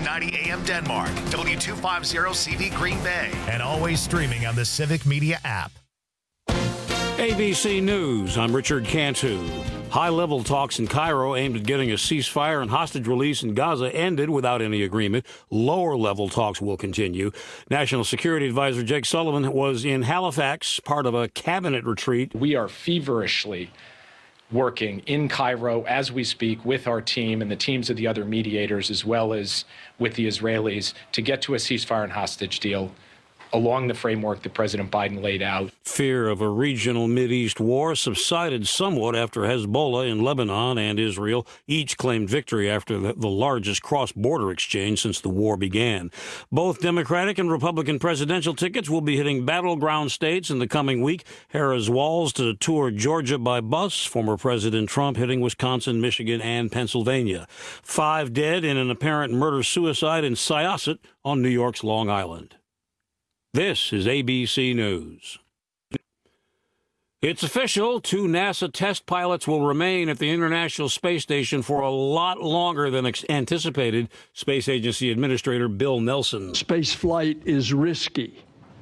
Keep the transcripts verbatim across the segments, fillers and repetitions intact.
ninety A M Denmark, W two fifty C V Green Bay, and always streaming on the Civic Media app. A B C News, I'm Richard Cantu. High-level talks in Cairo aimed at getting a ceasefire and hostage release in Gaza ended without any agreement. Lower-level talks will continue. National Security Advisor Jake Sullivan was in Halifax, part of a cabinet retreat. We are feverishly working in Cairo as we speak with our team and the teams of the other mediators, as well as with the Israelis, to get to a ceasefire and hostage deal along the framework that President Biden laid out. Fear of a regional Mideast war subsided somewhat after Hezbollah in Lebanon and Israel each claimed victory after the, the largest cross-border exchange since the war began. Both Democratic and Republican presidential tickets will be hitting battleground states in the coming week. Harris Walls to tour Georgia by bus, former President Trump hitting Wisconsin, Michigan, and Pennsylvania. Five dead in an apparent murder-suicide in Syosset on New York's Long Island. This is A B C News. It's official. Two NASA test pilots will remain at the International Space Station for a lot longer than ex- anticipated, Space Agency Administrator Bill Nelson. Space flight is risky,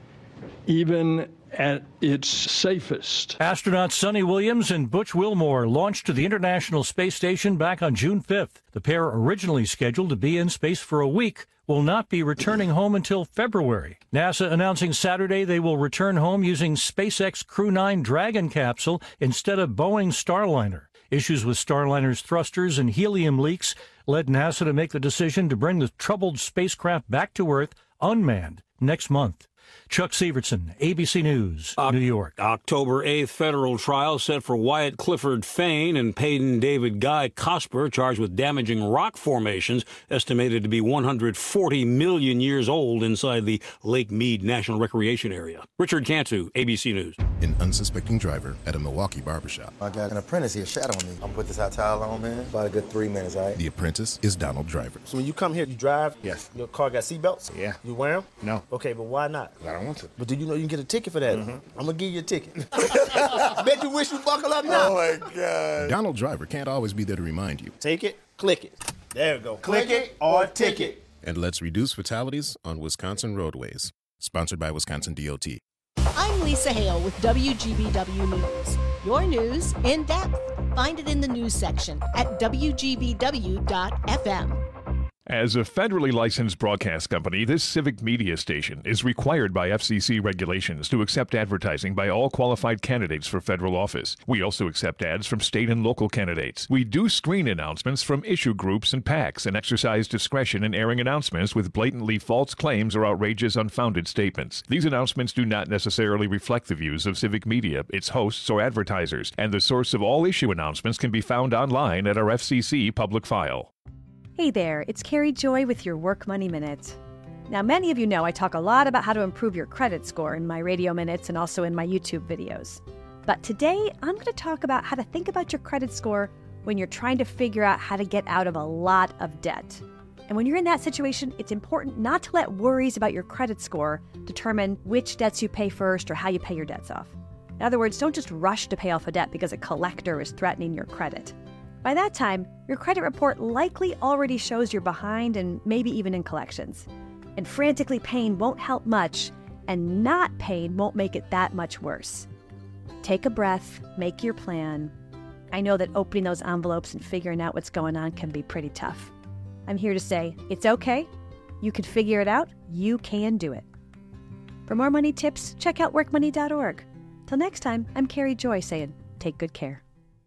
even at its safest. Astronauts Sonny Williams and Butch Wilmore launched to the International Space Station back on June fifth. The pair, originally scheduled to be in space for a week, will not be returning home until February. NASA announcing Saturday they will return home using SpaceX Crew nine Dragon capsule instead of Boeing's Starliner. Issues with Starliner's thrusters and helium leaks led NASA to make the decision to bring the troubled spacecraft back to Earth unmanned next month. Chuck Severson, A B C News, o- New York. October eighth federal trial set for Wyatt Clifford Fain and Payden David Guy Cosper, charged with damaging rock formations estimated to be one hundred forty million years old inside the Lake Mead National Recreation Area. Richard Cantu, A B C News. An unsuspecting driver at a Milwaukee barbershop. I got an apprentice here shadowing me. I'm gonna put this hot towel on, man. About a good three minutes, all right? The apprentice is Donald Driver. So when you come here, you drive? Yes. Your car got seatbelts? Yeah. You wear them? No. Okay, but why not? I don't want to. But do you know you can get a ticket for that? Mm-hmm. I'm gonna give you a ticket. Bet you wish you buckle up now. Oh my God. Donald Driver can't always be there to remind you. Take it, click it. There we go. Click, click it or ticket. And let's reduce fatalities on Wisconsin roadways. Sponsored by Wisconsin D O T. I'm Lisa Hale with W G B W News. Your news in depth. Find it in the news section at W G B W dot F M. As a federally licensed broadcast company, this civic media station is required by F C C regulations to accept advertising by all qualified candidates for federal office. We also accept ads from state and local candidates. We do screen announcements from issue groups and PACs and exercise discretion in airing announcements with blatantly false claims or outrageous, unfounded statements. These announcements do not necessarily reflect the views of civic media, its hosts, or advertisers, and the source of all issue announcements can be found online at our F C C public file. Hey there, it's Carrie Joy with your Work Money Minute. Now, many of you know I talk a lot about how to improve your credit score in my radio minutes and also in my YouTube videos. But today, I'm going to talk about how to think about your credit score when you're trying to figure out how to get out of a lot of debt. And when you're in that situation, it's important not to let worries about your credit score determine which debts you pay first or how you pay your debts off. In other words, don't just rush to pay off a debt because a collector is threatening your credit. By that time, your credit report likely already shows you're behind and maybe even in collections. And frantically paying won't help much, and not paying won't make it that much worse. Take a breath, make your plan. I know that opening those envelopes and figuring out what's going on can be pretty tough. I'm here to say, it's okay. You can figure it out. You can do it. For more money tips, check out work money dot org. Till next time, I'm Carrie Joy saying, take good care.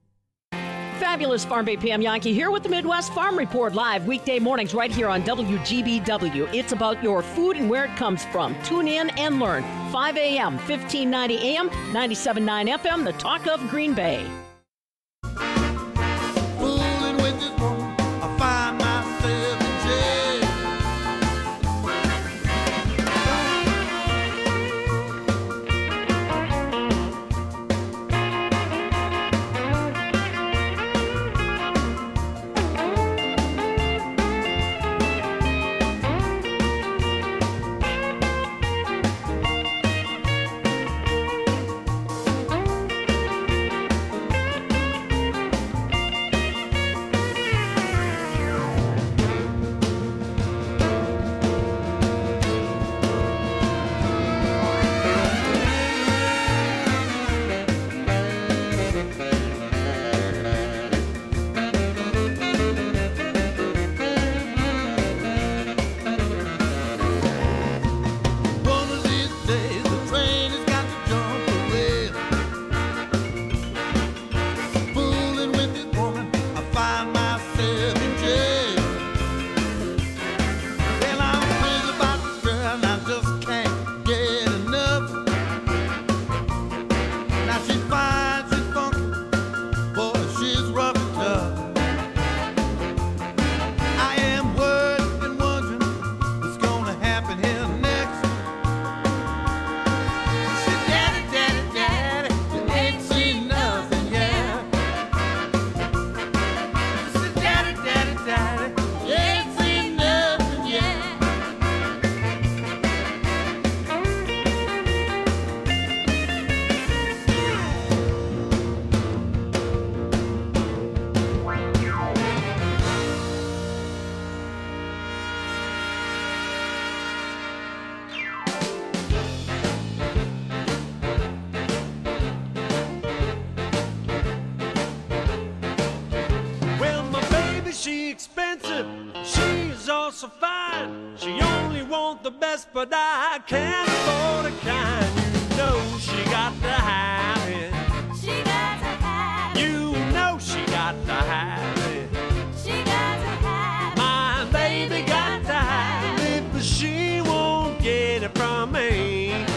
Fabulous Farm Bay P M Yankee here with the Midwest Farm Report live weekday mornings right here on W G B W. It's about your food and where it comes from. Tune in and learn. five a.m., fifteen ninety A M, ninety-seven point nine F M, the talk of Green Bay. Fooling with this woman, I find myself in jail. so fine. She only want the best, but I can't afford a kind. You know she got to have it. She got to have it. You know she got to have it. She got to have it. My baby got to have it, but she won't get it from me.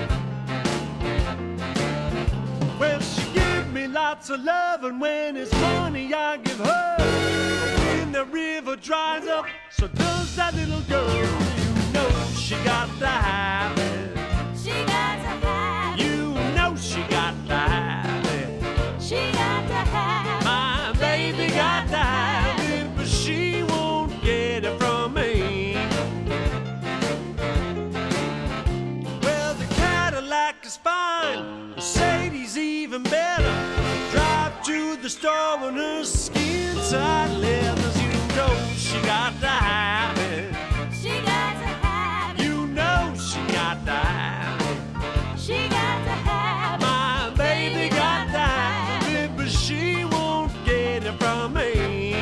Well, she give me lots of love, and when it's money I give her. When the river dries up, so does that little girl. You know she got to have it. She got to have it. You know she got to have it. She got to have it. My baby got to have it, but she won't get it from me. Well, the Cadillac is fine, Mercedes even better. Drive to the store on her skin tight leathers. You know she got to have it. She got to have it. You know she got to have it. She got to have it. My baby got to have it, but she won't get it from me.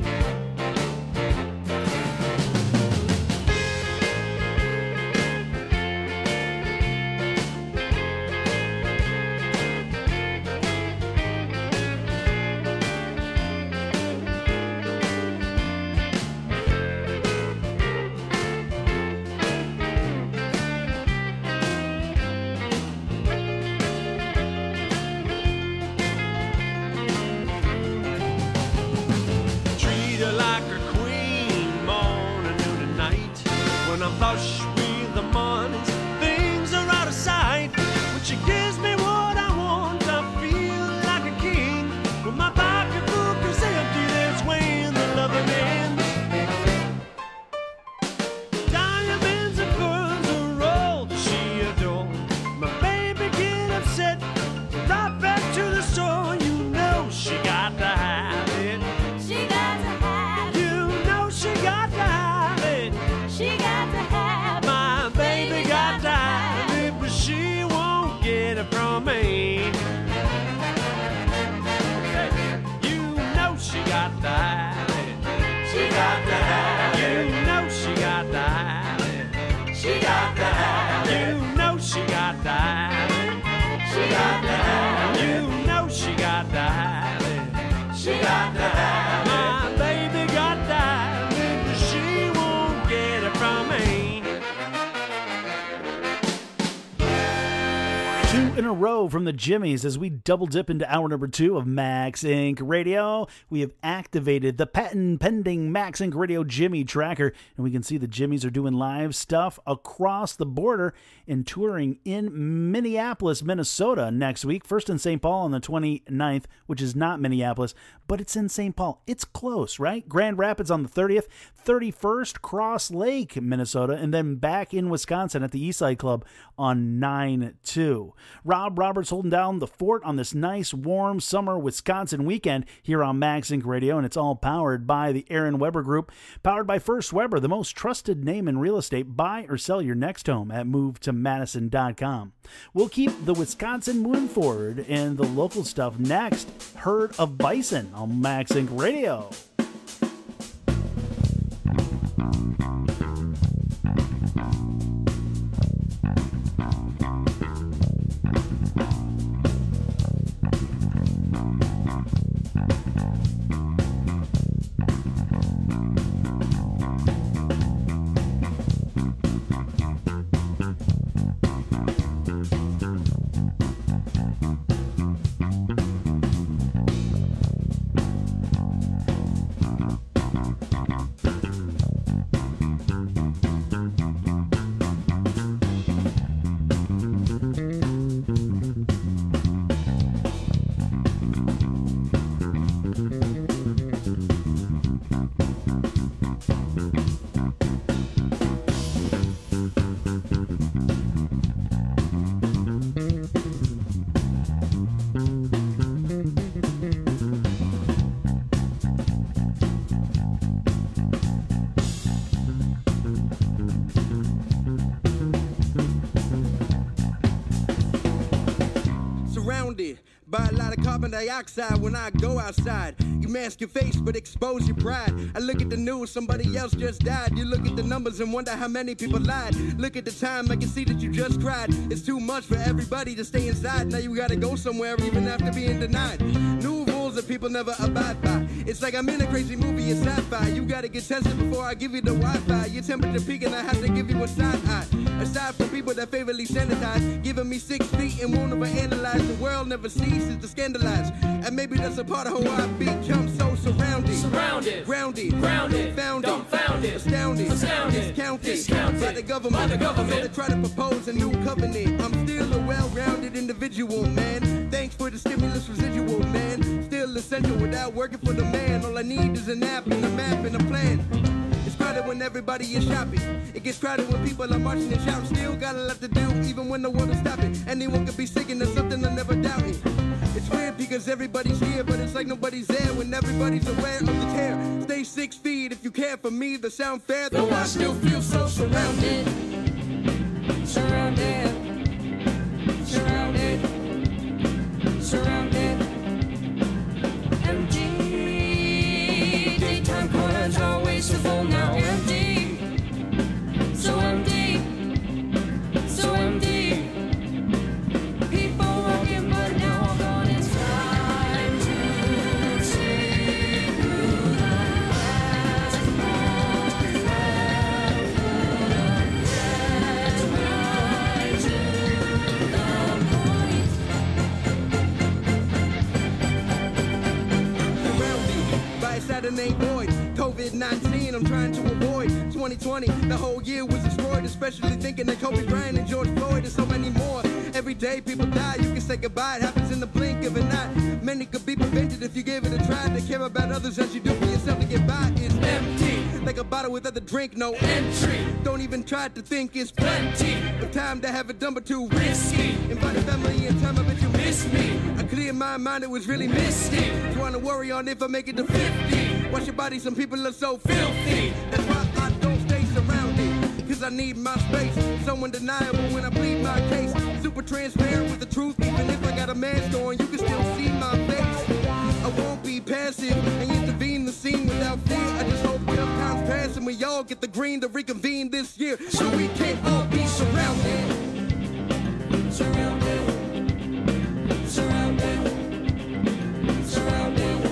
Treat her like a queen, morning, noon, and night. When I'm flush with the money, things are out of sight. When she gives me what I want, I feel like a king. When my pocketbook is empty, that's when the loving ends. Diamonds and pearls are all that she adores. My baby get upset, right back to the store. You know she got to have it. She got to have it. You know she got to have it. She got to have it. My baby got to have it, but she won't get it from me. You know she got to have it. She got to have it. You know she got to have it. She got to have it. You know she got to have it. She got to have it. You know she got to have it. She got to have it. My baby got to have it, but she won't get it from me. Two in a row from the Jimmies as we double dip into hour number two of Max Incorporated Radio. We have activated the patent pending Max Incorporated Radio Jimmy tracker, and we can see the Jimmies are doing live stuff across the border and touring in Minneapolis, Minnesota next week. First in Saint Paul on the twenty-ninth, which is not Minneapolis, but it's in Saint Paul. It's close, right? Grand Rapids on the thirtieth, thirty-first, Cross Lake, Minnesota, and then back in Wisconsin at the Eastside Club on nine two. Rob Roberts holding down the fort on this nice, warm summer Wisconsin weekend here on Max Incorporated Radio, and it's all powered by the Aaron Weber Group, powered by First Weber, the most trusted name in real estate. Buy or sell your next home at move to madison dot com. We'll keep the Wisconsin moving forward and the local stuff next. Herd of Bison on Max Incorporated Radio. of carbon dioxide when I go outside. You mask your face but expose your pride. I look at the news, somebody else just died. You look at the numbers and wonder how many people lied. Look at the time, I can see that you just cried. It's too much for everybody to stay inside. Now you gotta go somewhere even after being denied. New rules that people never abide by. It's like I'm in a crazy movie, it's sci-fi. You gotta get tested before I give you the Wi-Fi. Your temperature peaking, I have to give you a side eye. Aside from people that favorably sanitize, giving me six feet and won't overanalyze. The world never ceases to scandalize. And maybe that's a part of how I become so surrounded. Surrounded, grounded, grounded, founded, dumbfounded, astounded, astounded, discounted, discounted by the government. By the government. So they try to propose a new covenant. I'm still a well-rounded individual, man. Thanks for the stimulus residual, man. Still essential without working for the man. All I need is an app and a map and a plan. It's crowded when everybody is shopping. It gets crowded when people are marching and shouting. Still got a lot to do, even when the world is stopping. Anyone could be sick and there's something I never doubted. It's weird because everybody's here, but it's like nobody's there when everybody's aware of the tear. Stay six feet if you care for me. The sound fair, though I still feel so surrounded. Surrounded. Surrounded. Surrounded. Empty. Daytime corners always so full, now empty. So empty. So empty. People walking, but now all gone. It's time to see through the last one. Let's ride to the point. Surrounded by a Saturday void. COVID nineteen, I'm trying to avoid. twenty twenty, the whole year was destroyed. Especially thinking that Kobe Bryant and George Floyd and so many more. Every day people die, you can say goodbye. It happens in the blink of an eye. Many could be prevented if you gave it a try. To care about others as you do for yourself to get by is empty. Like a bottle without a drink, no entry. Don't even try to think it's plenty. Of time to have it done but too risky. Invite family in time, I bet you miss me. I cleared my mind, it was really misty. Trying to worry on if I make it to fifty. Watch your body, some people are so filthy. That's why I don't stay surrounded. Cause I need my space. So undeniable when I plead my case. Super transparent with the truth. Even if I got a mask on, you can still see my face. I won't be passive and intervene the scene without fear. I just hope tough times pass and we all get the green to reconvene this year. So we can all be surrounded. Surrounded. Surrounded. Surrounded.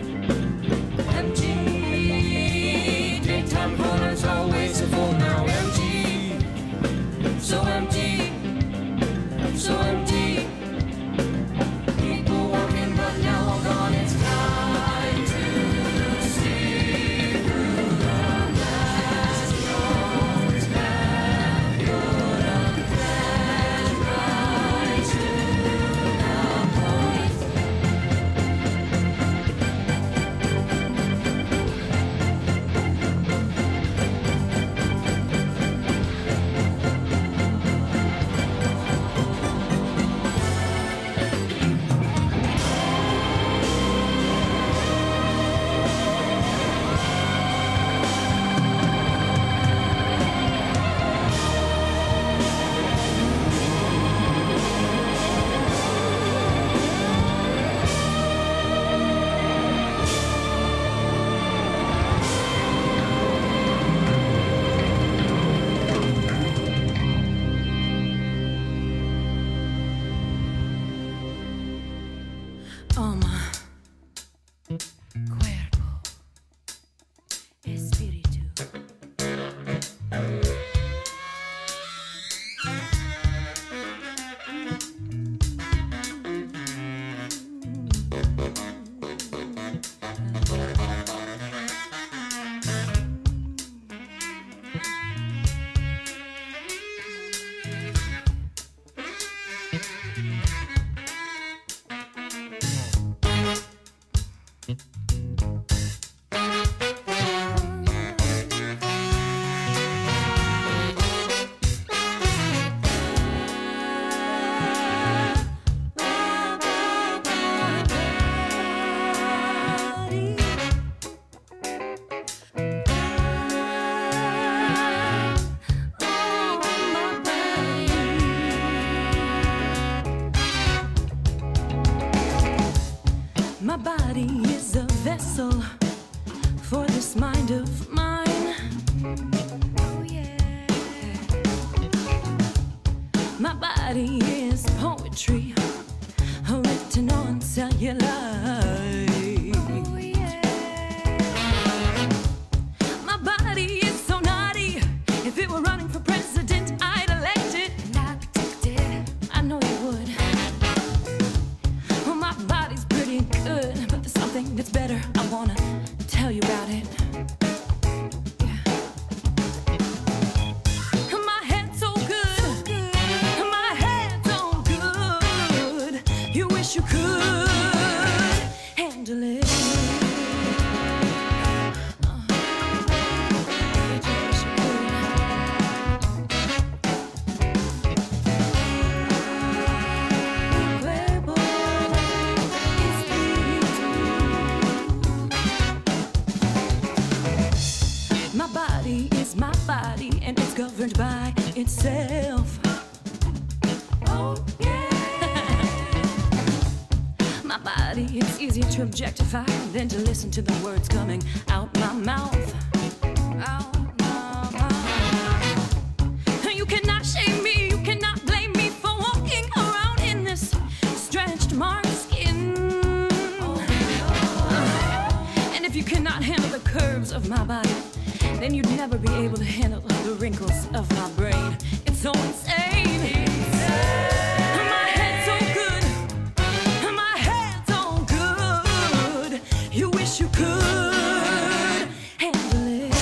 Empty. Daytime corners always so full, now empty. So empty. So empty. People walking but now all gone. It's time to see through the last noise. Now put up My body is poetry written on celluloid. Oh, yeah. My body is so naughty. If it were running for president, I'd elect it. And I'd protect it. I know you would. Well, my body's pretty good, but there's something that's better. I wanna tell you about it. You could handle it. My body is my body, and it's governed by itself. Oh, yeah. My body, it's easier to objectify than to listen to the words coming out my mouth. Out my mouth. You cannot shame me, you cannot blame me for walking around in this stretched mark skin. And if you cannot handle the curves of my body, then you'd never be able to handle the wrinkles of my brain. It's so insane. My head's so good. My head's so good. You wish you could handle it.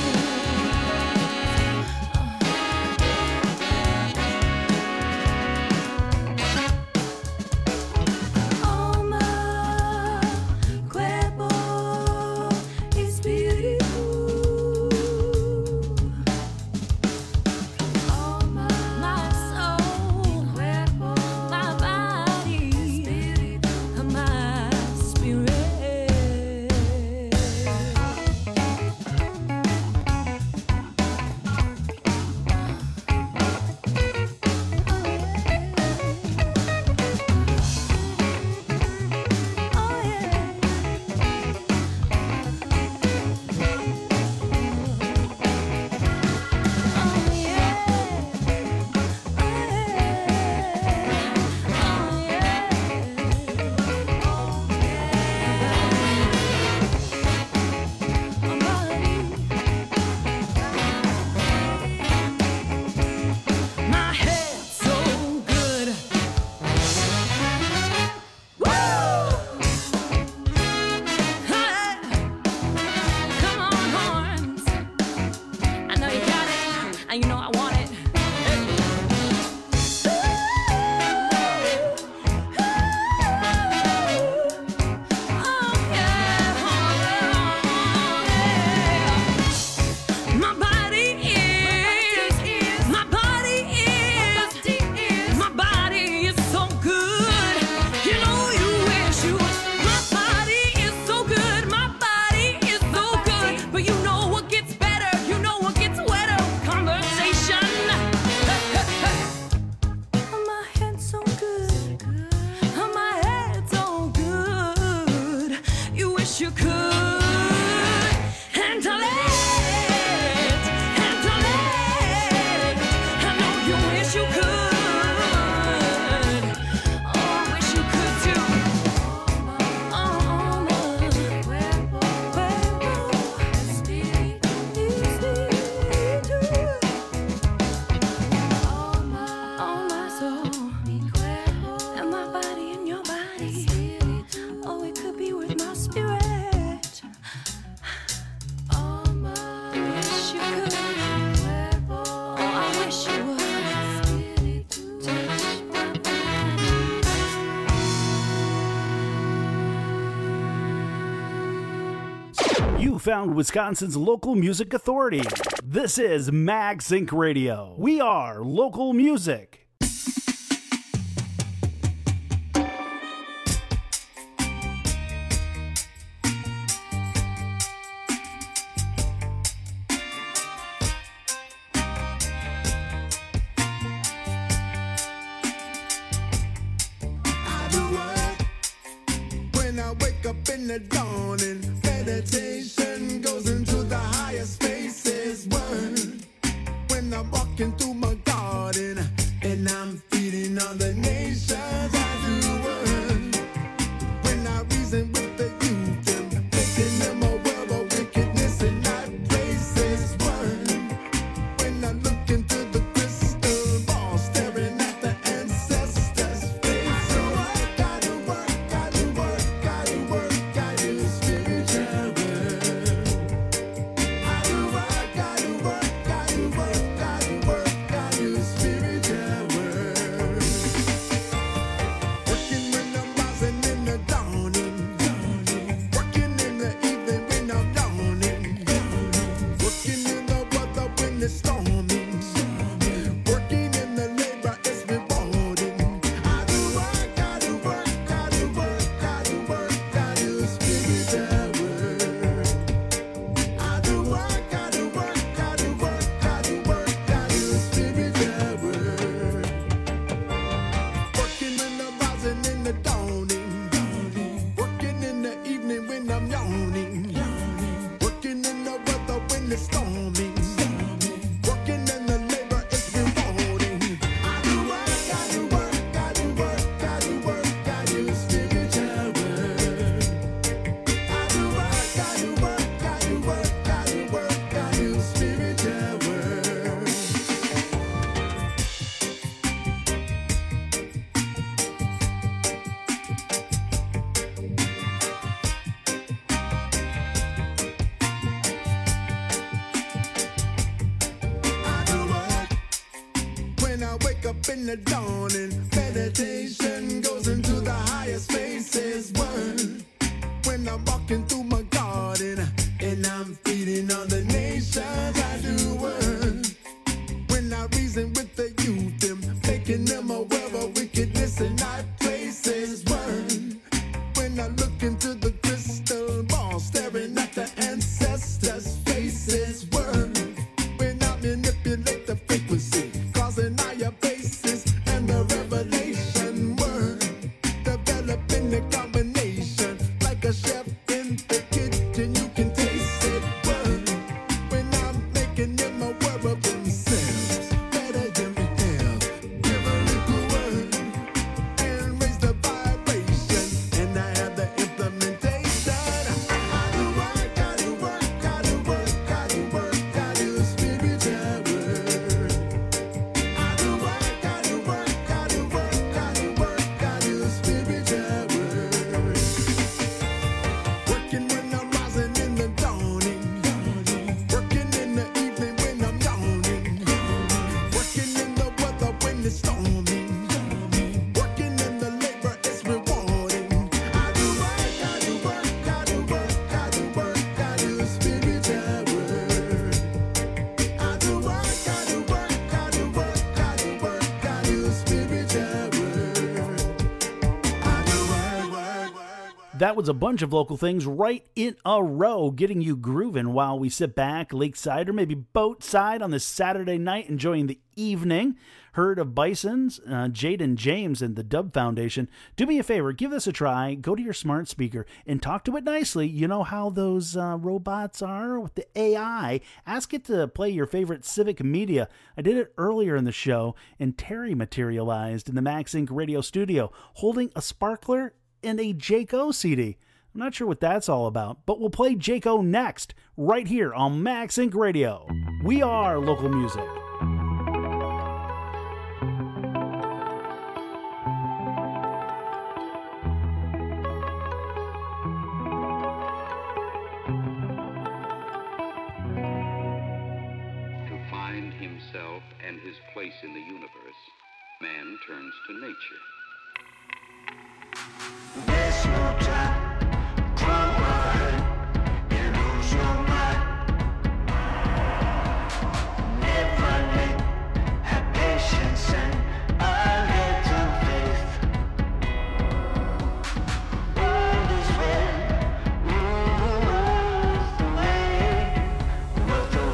Oh, my cuerpo espíritu. You found Wisconsin's local music authority. This is MagSync Radio. We are local music. In the dawning, meditation goes into the higher spaces. Word when I'm walking through my garden and I'm develop in the dawning. Meditation goes into the higher spaces. Word. When I'm walking through my garden and I'm feeding on the nations, I do word. When I reason with the youth, them making them aware of wickedness in high places. Word. When I look into the crystal ball, staring at the ancestors' faces. Word. When I manipulate the frequency, causing higher bases and the revelation. Word. Developing the combination like a chef in the kitchen, you can taste it. Word. When I'm making them aware of themselves, better than we have. Give a little word and raise the vibration, and I have the implementation. I do work, I do work, I do work, I do work, I do spiritual work. I do work, I do work, I do work, I do work, I do spiritual work. Working when I'm rising in the dawning, working in the evening when I'm yawning, working in the weather when it's storming, working in the labor is rewarding. I do work, I do work, I do work, I do work, I do spiritual work. I do work, I do work, I do work, I do work, I do spiritual work. I do work, work, work. That was a bunch of local things right in a row, getting you grooving while we sit back lakeside or maybe boatside on this Saturday night enjoying the evening. Herd of Bisons, uh, Jaden James and the Dub Foundation. Do me a favor, give this a try. Go to your smart speaker and talk to it nicely. You know how those uh, robots are with the A I. Ask it to play your favorite Civic Media. I did it earlier in the show, and Terry materialized in the Max Inc radio studio holding a sparkler and a Jake O C D. I'm not sure what that's all about, but we'll play Jake O next, right here on Max Inc Radio. We are local music. To find himself and his place in the universe, man turns to nature. There's no time, grow ahead, you lose your mind. Never late, have patience and a little faith. All is well, rule worth the way, worth the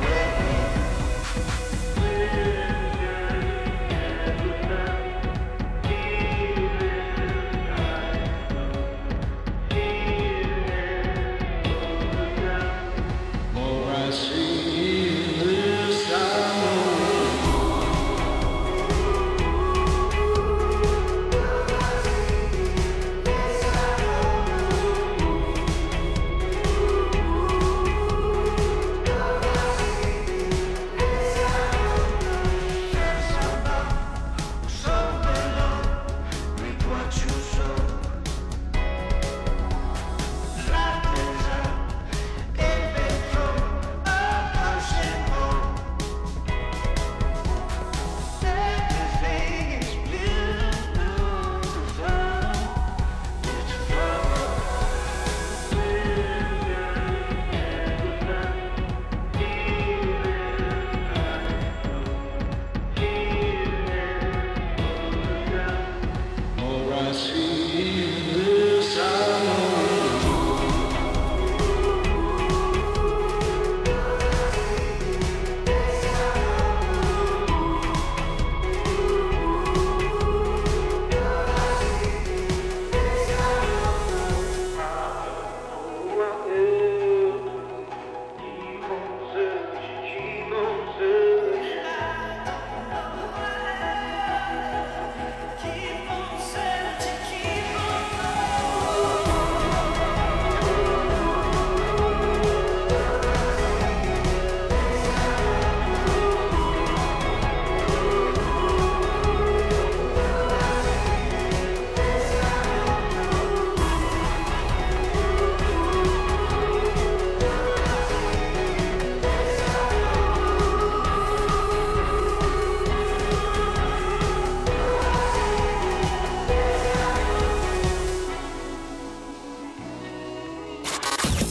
way.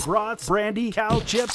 brats, brandy, cow chips,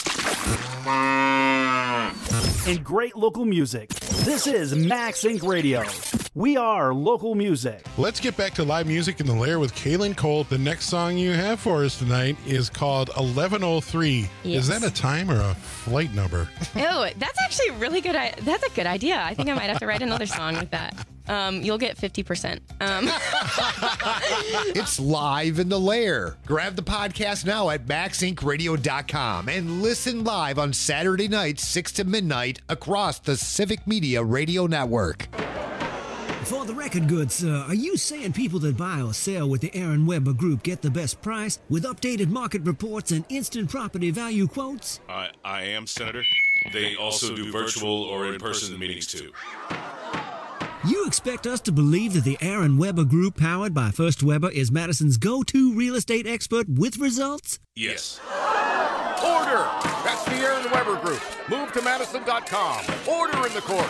and great local music. This is Max Inc Radio. We are local music. Let's get back to live music in the Lair with Kaylin Cole. The next song you have for us tonight is called eleven oh three. Yes. Is that a time or a flight number? Oh, that's actually a really good. That's a good idea. I think I might have to write another song with that. Um, you'll get fifty percent. Um. It's live in the Lair. Grab the podcast now at max inc radio dot com and listen live on Saturday nights, six to midnight, across the Civic Media Radio Network. For the record goods, sir, are you saying people that buy or sell with the Aaron Weber Group get the best price with updated market reports and instant property value quotes? I, I am, Senator. They also do virtual or in-person meetings, too. You expect us to believe that the Aaron Weber Group, powered by First Weber, is Madison's go-to real estate expert with results? Yes. Order! That's the Aaron Weber Group. Move to Madison dot com. Order in the court.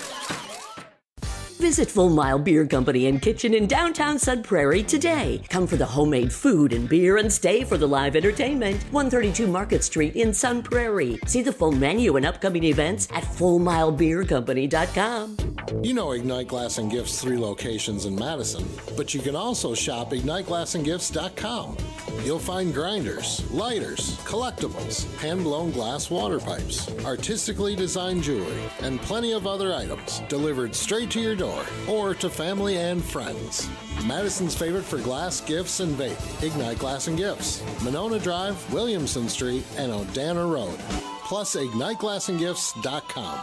Visit Full Mile Beer Company and Kitchen in downtown Sun Prairie today. Come for the homemade food and beer and stay for the live entertainment. one thirty-two Market Street in Sun Prairie. See the full menu and upcoming events at full mile beer company dot com. You know Ignite Glass and Gifts' three locations in Madison, but you can also shop ignite glass and gifts dot com. You'll find grinders, lighters, collectibles, hand-blown glass water pipes, artistically designed jewelry, and plenty of other items delivered straight to your door or to family and friends. Madison's favorite for glass, gifts, and vape. Ignite Glass and Gifts. Monona Drive, Williamson Street, and Odana Road. Plus ignite glass and gifts dot com.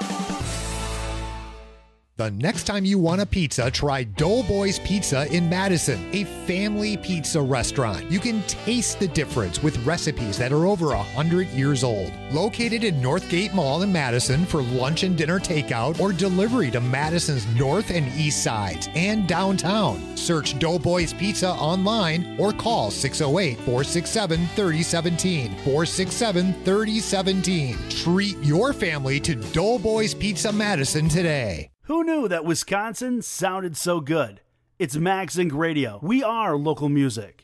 The next time you want a pizza, try Doughboys Pizza in Madison, a family pizza restaurant. You can taste the difference with recipes that are over one hundred years old. Located in Northgate Mall in Madison for lunch and dinner takeout or delivery to Madison's north and east sides and downtown. Search Doughboys Pizza online or call six oh eight, four six seven, three oh one seven, four six seven, three oh one seven. Treat your family to Doughboys Pizza Madison today. Who knew that Wisconsin sounded so good? It's Max Inc Radio. We are local music.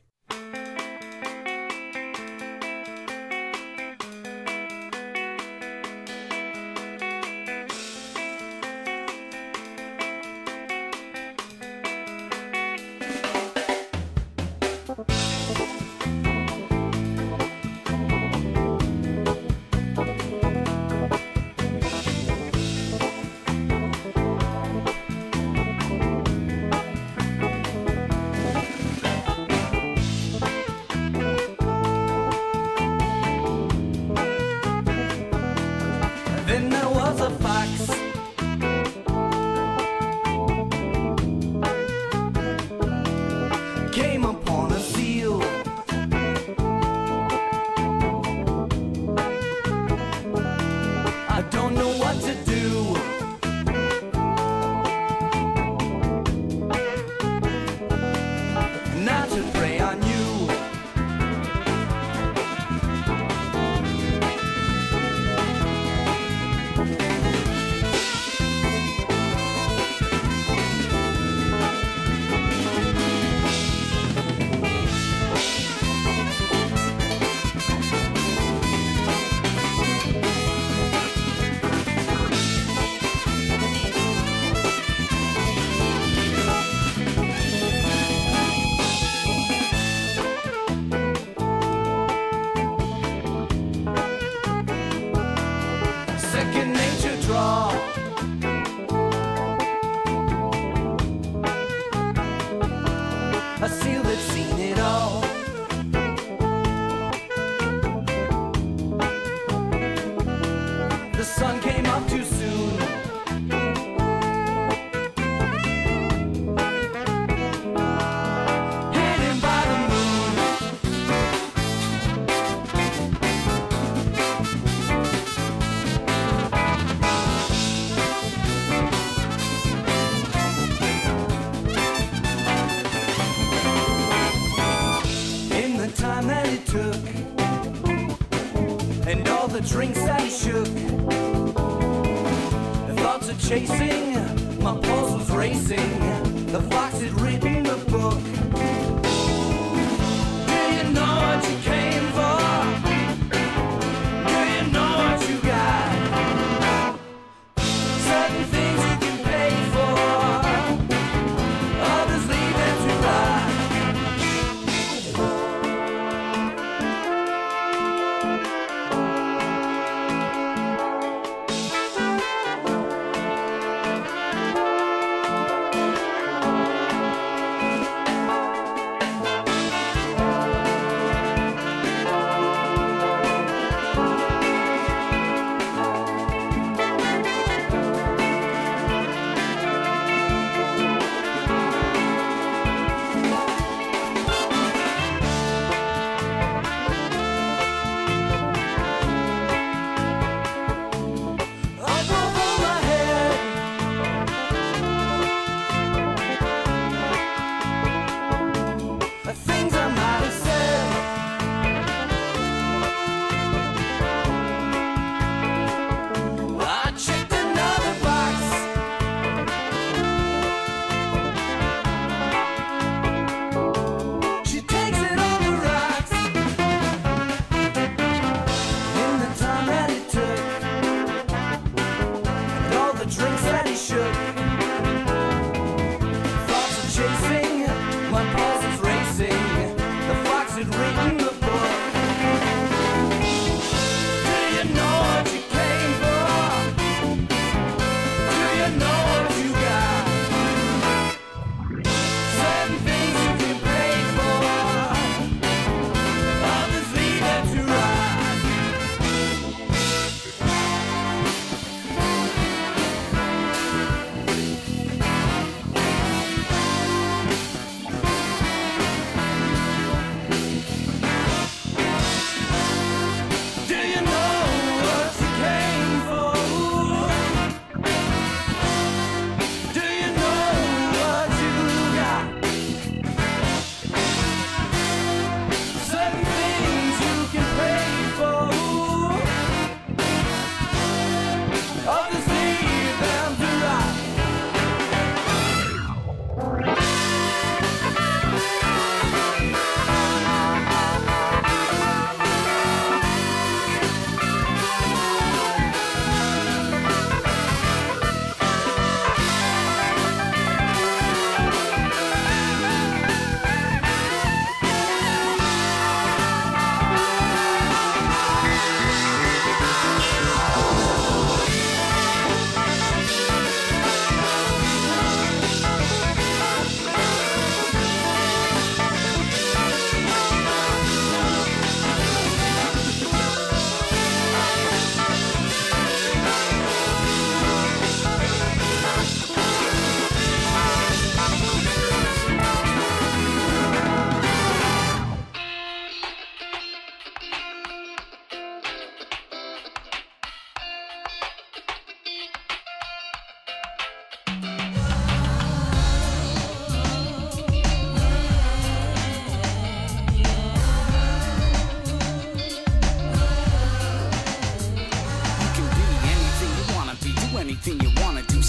Drinks that he shook, the thoughts of chasing, my pulse was racing, the fox had written the book. Do you know what you came for?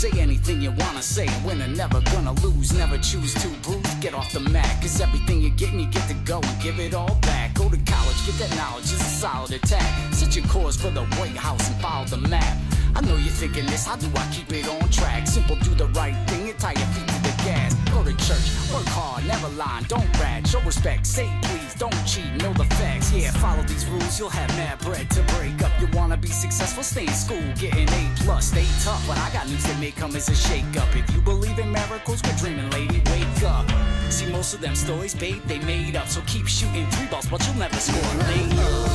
Say anything you wanna say, winner never gonna lose. Never choose to bruise, get off the mat. Cause everything you're getting, you get to go and give it all back. Go to college, get that knowledge, it's a solid attack. Set your course for the White House and follow the map. I know you're thinking this, how do I keep it on track? Simple, do the right thing and tie your feet to the gas. Go to church, work hard, never lie, don't rat. Show respect, say please, don't cheat, know the facts. Yeah, follow these rules, you'll have mad bread to break up. You wanna be successful, stay in school, get an A plus, stay tough. But I got news that may come as a shake up. If you believe in miracles, quit dreaming, lady, wake up. See, most of them stories, babe, they made up. So keep shooting three balls, but you'll never score later.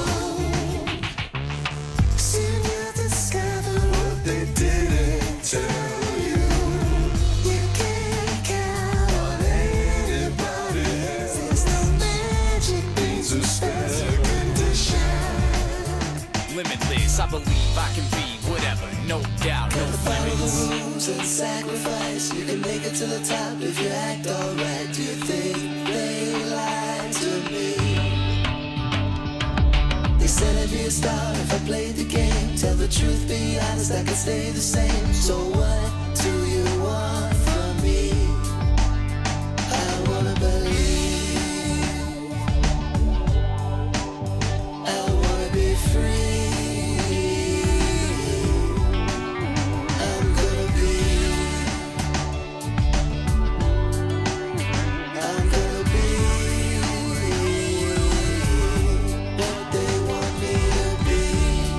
They didn't tell you. You can't count on anybody. There's no magic means or special condition. Limitless, I believe I can be whatever, no doubt, no limits. Follow the rules and sacrifice. You can make it to the top if you act alright. Do you think they lied to me? They said I'd be a star if I played the game. Tell the truth, be honest, I can stay the same. So what do you want from me? I wanna believe. I wanna be free. I'm gonna be. I'm gonna be what they want me to be.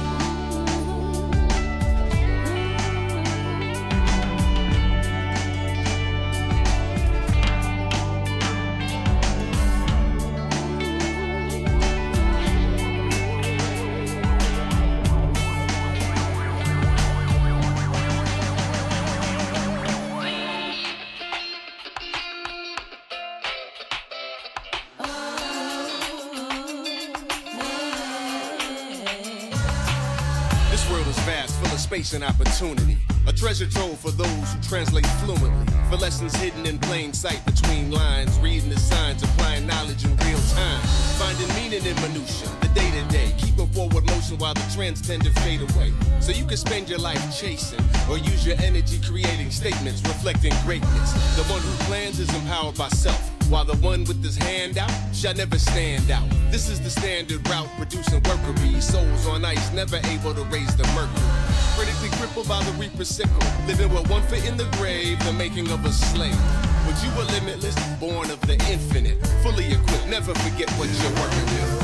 This world is vast, full of space and opportunity. A treasure trove for those who translate fluently. For lessons hidden in plain sight between lines. Reading the signs, applying knowledge in real time. Finding meaning in minutia, the day-to-day. Keeping forward motion while the trends tend to fade away. So you can spend your life chasing, or use your energy creating statements reflecting greatness. The one who plans is empowered by self, while the one with his hand out shall never stand out. This is the standard route, producing worker bees. Souls on ice, never able to raise the mercury. Critically crippled by the reaper sickle, living with one foot in the grave, the making of a slave. But you were limitless, born of the infinite, fully equipped, never forget what you're working with.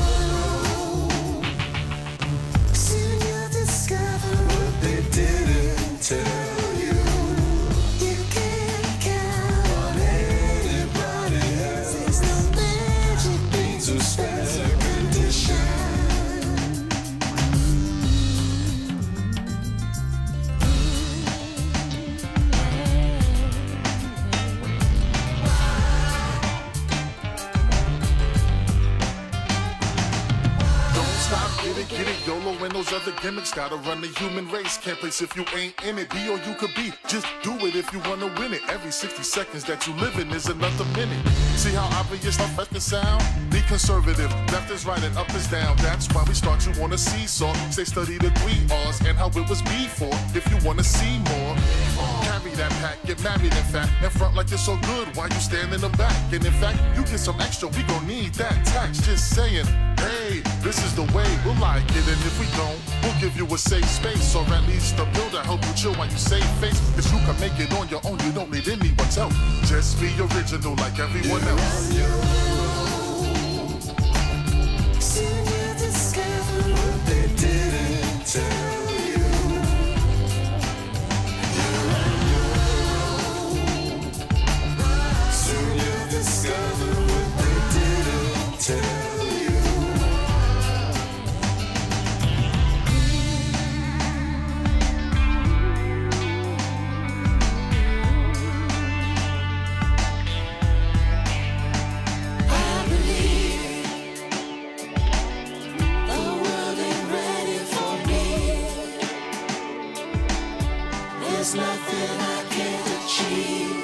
Soon you'll discover what they didn't tell you. You can't count on anybody else. There's no magic means or special condition. Get it, YOLO and those other gimmicks. Gotta run the human race. Can't place if you ain't in it. Be or you could be. Just do it if you wanna win it. Every sixty seconds that you living is another minute. See how obvious the left is sound? Be conservative. Left is right and up is down. That's why we start you on a seesaw. Stay study the three R's and how it was before. If you wanna see more, carry that pack. Get married in fact. And front like you're so good while you stand in the back. And in fact, you get some extra. We gon' need that tax. Just saying, hey, this is the way. We'll like it, and if we don't, we'll give you a safe space, or at least a builder help you chill while you save face. Cause you can make it on your own, you don't need anyone's help. Just be original like everyone else. Soon you'll discover what they didn't tell you. Soon you'll discover what they didn't tell you. There's nothing I can't achieve.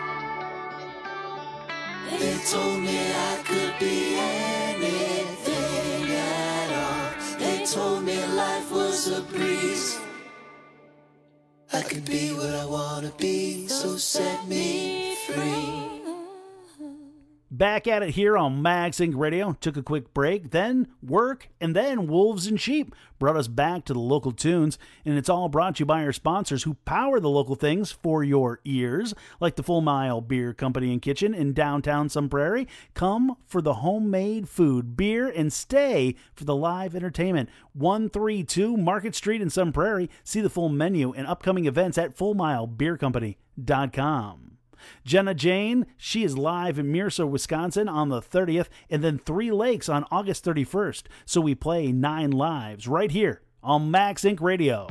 They told me I could be anything at all. They told me life was a breeze. I could be what I wanna be, so set me free. Back at it here on Max Inc Radio. Took a quick break, then work, and then Wolves and Sheep brought us back to the local tunes. And it's all brought to you by our sponsors who power the local things for your ears, like the Full Mile Beer Company and Kitchen in downtown Sun Prairie. Come for the homemade food, beer, and stay for the live entertainment. one thirty-two Market Street in Sun Prairie. See the full menu and upcoming events at full mile beer company dot com. Jenna Jane, she is live in Mercer, Wisconsin on the thirtieth, and then Three Lakes on August thirty-first. So we play nine lives right here on Max Inc Radio.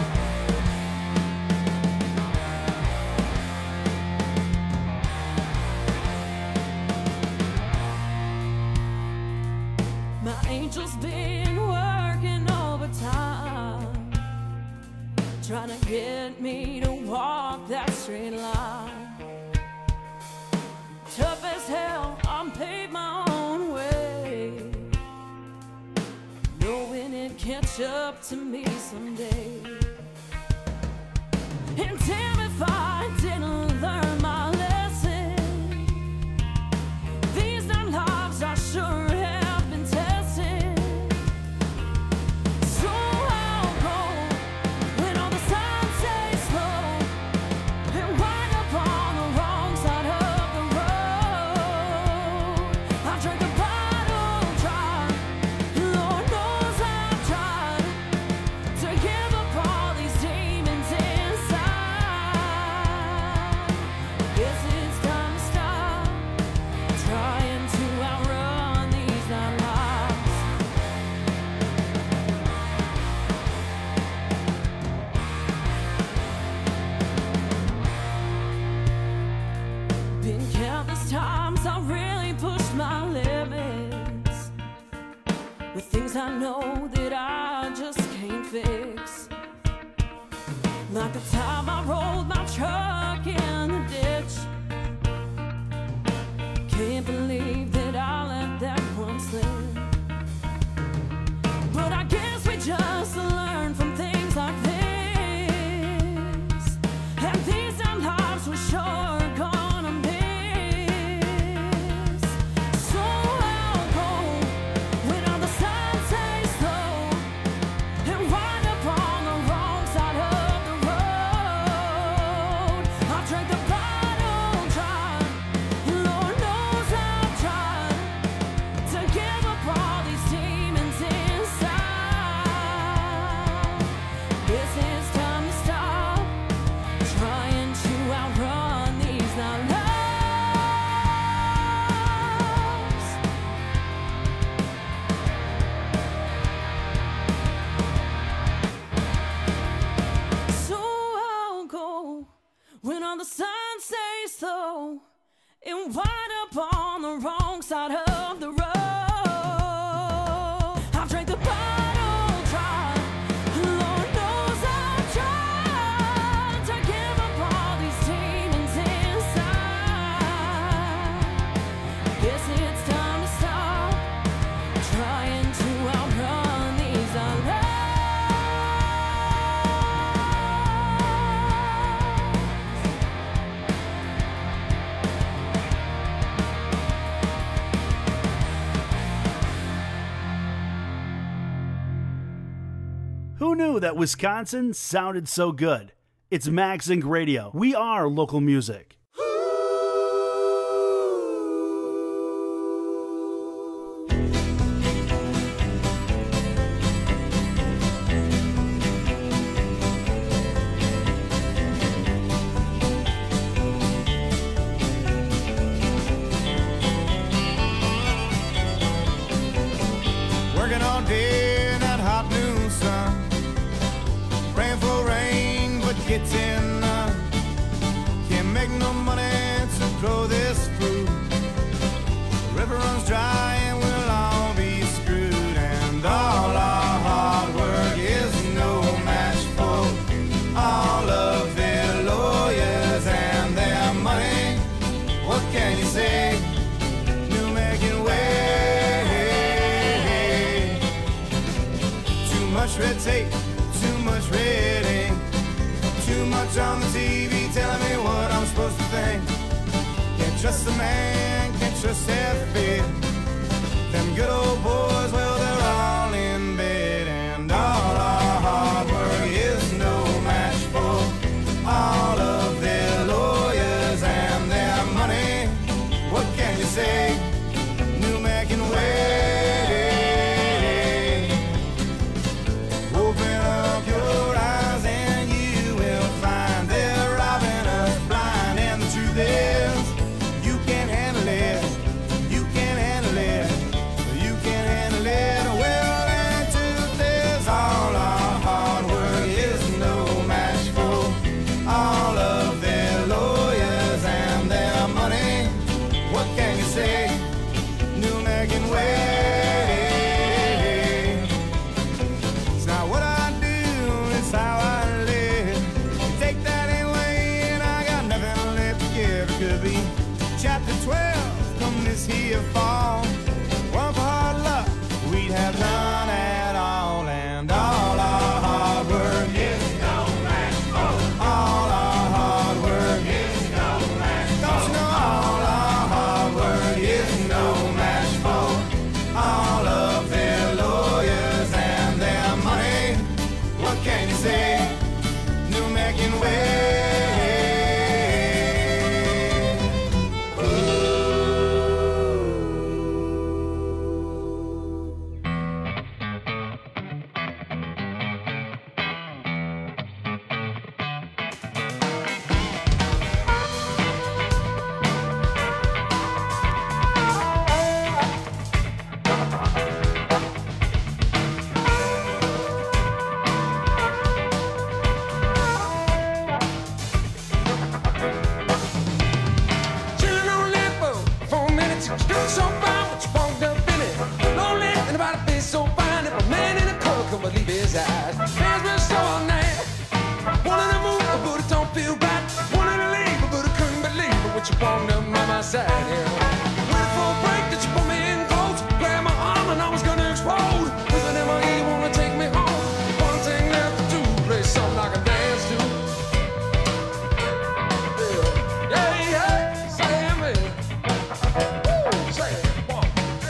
My angel's been working overtime, trying to get me to walk that straight line. Tough as hell, I'm paid my own way, knowing it catch up to me someday. And damn if I didn't learn my lesson, these nine lives I sure have been testing. So I'll go when all the signs say slow, and wind up on the wrong side of things I know that I just can't fix. Like the time I rolled my truck in the ditch. Can't believe that I let that one slip. But I guess we just learn from things like this. And these damn lives were sure gonna miss. So I'll go when all the signs say slow, and wind up on the wrong side of the road. I drank the bottle dry, and Lord knows I've tried to give up all these demons inside. Guess it's time to stop trying to outrun these nine lives. So I'll go when all the signs say slow, and wind up on the wrong side of the road. I've drank the bottle dry, Lord knows I've tried to give up all these demons inside. Guess it's time to stop trying to outrun these lives. Who knew that Wisconsin sounded so good? It's Max Inc Radio. We are local music. Working all day in that hot noon sun, praying for rain but getting none. Can't make no money to grow this fruit. The river runs dry and we'll all be screwed. And all our hard work is no match for all of their lawyers and their money. What can you say? New making way. Too much red tape, too much red ink, too much trust a man, can't trust their fear. Them good old boys, well, they're all in bed, and all our hard work is no match for all of their lawyers and their money. What can you say? New American way. Open up your eyes and you will find they're robbing us blind, and the truth is you can't handle it, you can't handle it, you can't handle it. Well, and truth is all our hard work is no match for all of their lawyers and their money. What can you say? New American way. It's not what I do, it's how I live. You take that away and I got nothing left to give. It could be chapter twelve come this here fall. One for hard luck, we'd have none at all, and all our hard work is no match for all our hard work is no match for. Don't you know all our hard work is no match for all of their lawyers and their money? What can you say? New American way. Chillin' on that boat for a minute. You look so fine, but you walked up in it. Lonely and about a face so fine. If a man in a coat couldn't believe his eyes. Man's been so all night. Wanted to move, but it don't feel right. Wanted to leave, but I couldn't believe it. What you walked up by my side, yeah. Waited for a break that you put me in close. Grabbed my arm and I was gonna explode. Whispering in my ear, you wanna take me home. One thing left to do, play something like a dance to. Yeah, yeah, say it, man. Woo, say it. One,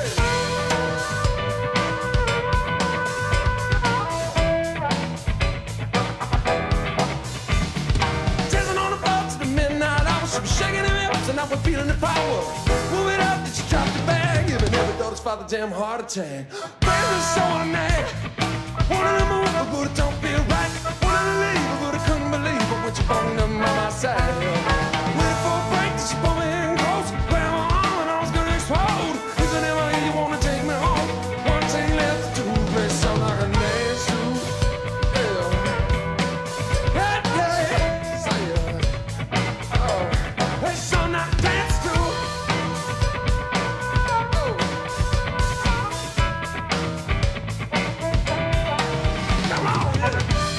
dancing on the floor to the midnight hour. She was shaking her hips and I was feeling the power. Move it up, then she dropped the bag. Giving every daughter's father damn heart attack. Baby, so on that. Wanted to move, but it don't feel right. Wanted to leave, but I couldn't believe it. When you phoned up by my side. Waited for a break, then she pulled me in close. Grabbed my arm and I was gonna explode. Isn't it my ear, you wanna take me home? One thing left to do, play something like a dance to. Yeah. Yeah, yeah, say it. Oh, play something like a dance to. Oh. Come on, yeah.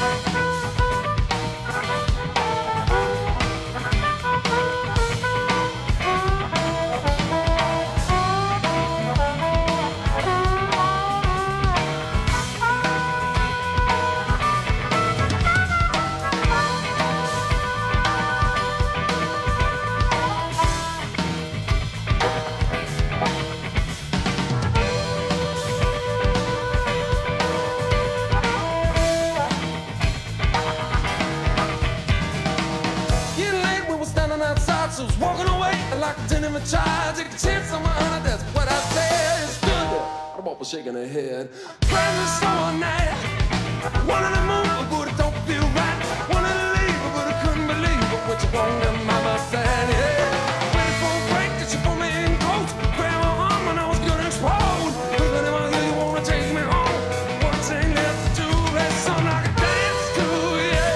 Getting late, we were standing outside, so I was walking away like I didn't even try. Take a chance on my honor, that's what I said. Stood there, the ball was shaking her head. Playing so all night. Wanted to move, but it don't feel right. Wanted to leave, but I couldn't believe it. What you want on my side, yeah. Waiting for a break, that you put me in close. Grabbed my arm and I was gonna explode. Even if I hear you wanna take me home. One thing left to do, that's something I can dance to, yeah.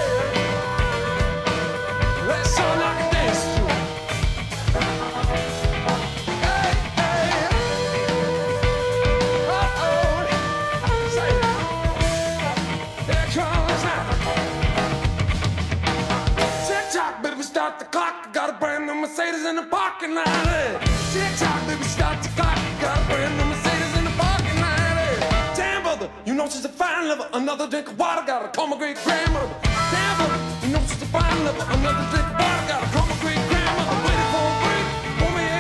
That's something I can dance to. Hey, hey. Uh-oh. Say it. There comes now. Tick tock, baby, start the clock. I got a brand new Mercedes in the parking lot. Hey. Tick tock, baby, start the clock. I got a brand new Mercedes in the parking lot. Hey. Damn, brother, you know she's a fine lover. Another drink of water, gotta call my great grandmother. Damn, brother, you know she's a fine lover. Another drink of water, gotta call my great grandmother. Waiting for a break, want me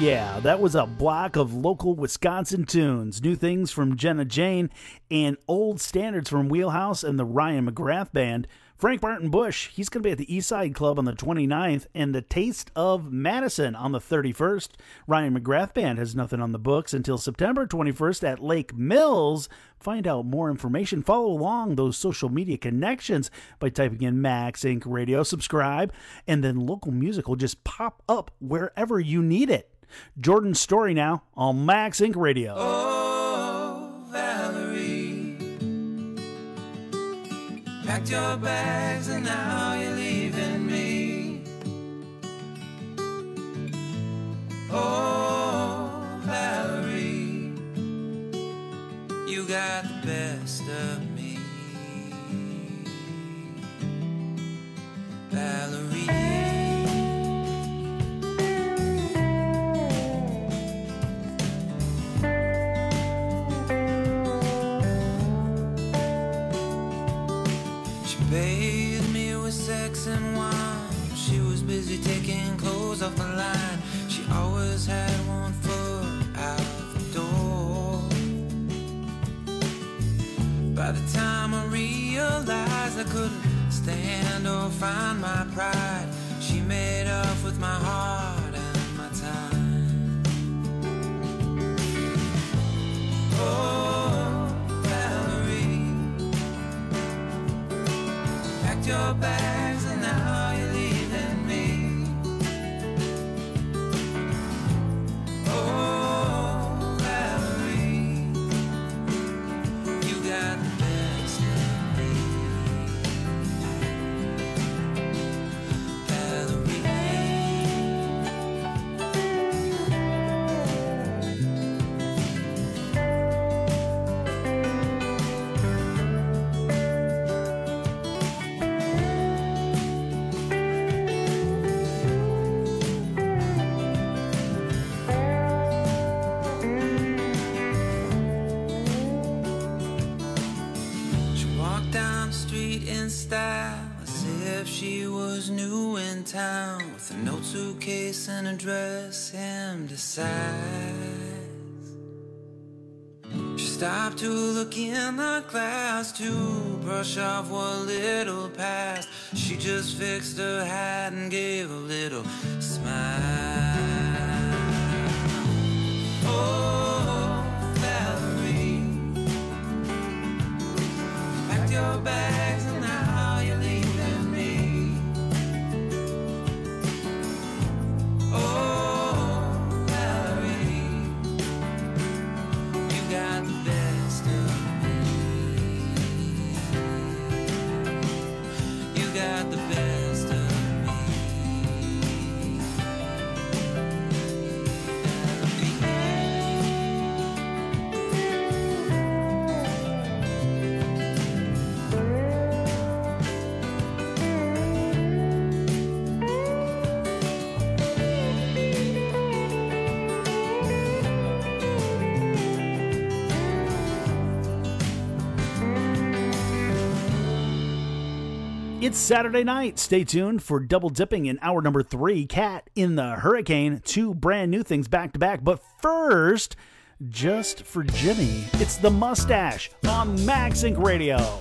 yeah, that was a block of local Wisconsin tunes. New things from Jenna Jane and old standards from Wheelhouse and the Ryan McGrath Band. Frank Martin Bush, he's going to be at the East Side Club on the twenty-ninth and the Taste of Madison on the thirty-first. Ryan McGrath Band has nothing on the books until September twenty-first at Lake Mills. Find out more information. Follow along those social media connections by typing in Max Inc Radio. Subscribe, and then local music will just pop up wherever you need it. Jordan's Story now on Max Inc Radio. Oh, Valerie, packed your bags and now you're leaving me. Oh, Valerie, you got the best of me. Valerie, bathed me with sex and wine. She was busy taking clothes off the line. She always had one foot out the door. By the time I realized I couldn't stand or find my pride, she made off with my heart and my time. Oh, your bags and now you're leaving me. Oh, Valerie, you got the best of me. As if she was new in town, with a note suitcase and a dress hemmed to size. She stopped to look in the glass to brush off what little passed. She just fixed her hat and gave a little smile. Oh, Valerie, packed your bags and now you're leaving me. Oh, Valerie, you got the best of me. You got the best of me. It's Saturday night. Stay tuned for double dipping in hour number three. Cat in the Hurricane. Two brand new things back to back. But first, just for Jimmy, it's The Mustache on Max Inc Radio.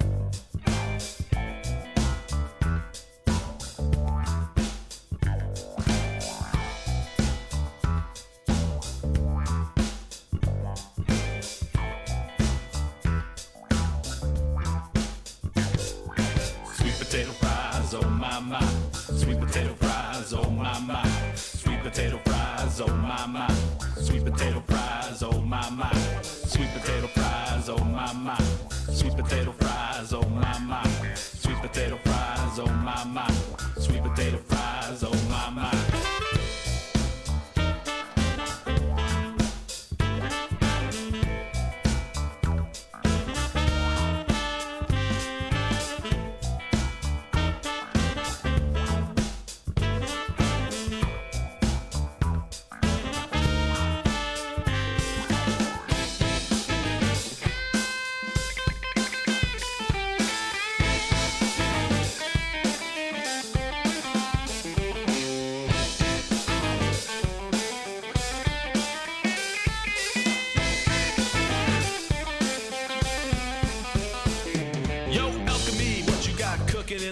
Sweet potato fries, oh my my. Sweet potato fries, oh my my. Sweet potato fries, oh my my. Sweet potato fries, oh my my. Sweet potato fries, oh my my. Sweet potato fries, oh my my. Sweet potato fries, oh my my.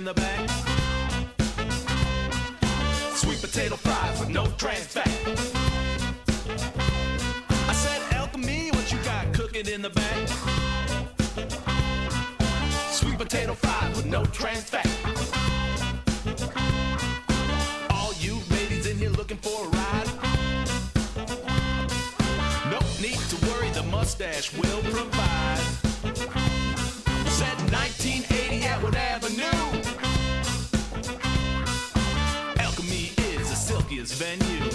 the back. Sweet potato fries with no trans fat. I said, Alchemy, what you got cooking in the back? Sweet potato fries with no trans fat. All you ladies in here looking for a ride? No need to worry, the mustache will provide. Said nineteen eighty Atwood Avenue. Alchemy is the silkiest venue.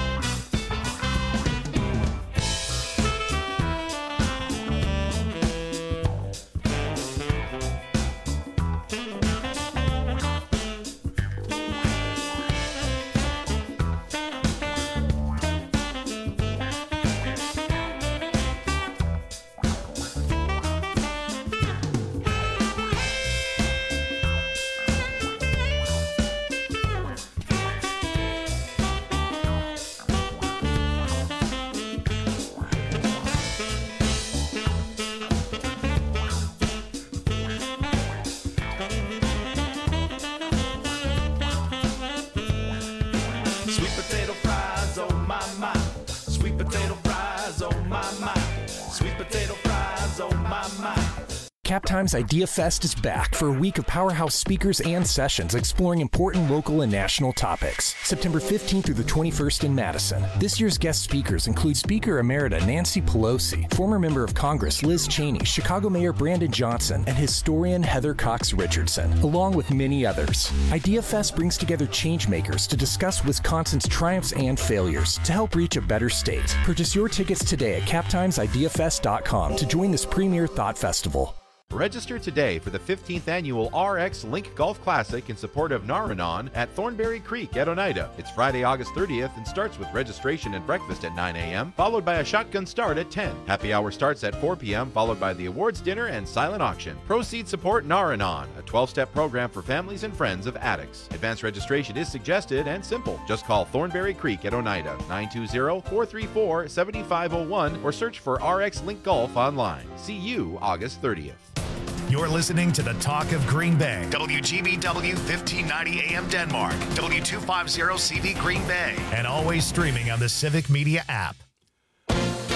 Captime's Idea Fest is back for a week of powerhouse speakers and sessions exploring important local and national topics. September fifteenth through the twenty-first in Madison. This year's guest speakers include Speaker Emerita Nancy Pelosi, former member of Congress Liz Cheney, Chicago Mayor Brandon Johnson, and historian Heather Cox Richardson, along with many others. Idea Fest brings together changemakers to discuss Wisconsin's triumphs and failures to help reach a better state. Purchase your tickets today at captimes idea fest dot com to join this premier thought festival. Register today for the fifteenth annual R X Link Golf Classic in support of Naranon at Thornberry Creek at Oneida. It's Friday, August thirtieth and starts with registration and breakfast at nine a.m., followed by a shotgun start at ten. Happy hour starts at four p.m., followed by the awards dinner and silent auction. Proceeds support Naranon, a twelve-step program for families and friends of addicts. Advanced registration is suggested and simple. Just call Thornberry Creek at Oneida, nine two zero, four three four, seven five zero one, or search for R X Link Golf online. See you August thirtieth. You're listening to the Talk of Green Bay. W G B W fifteen ninety A M Denmark. W two fifty C V Green Bay. And always streaming on the Civic Media app.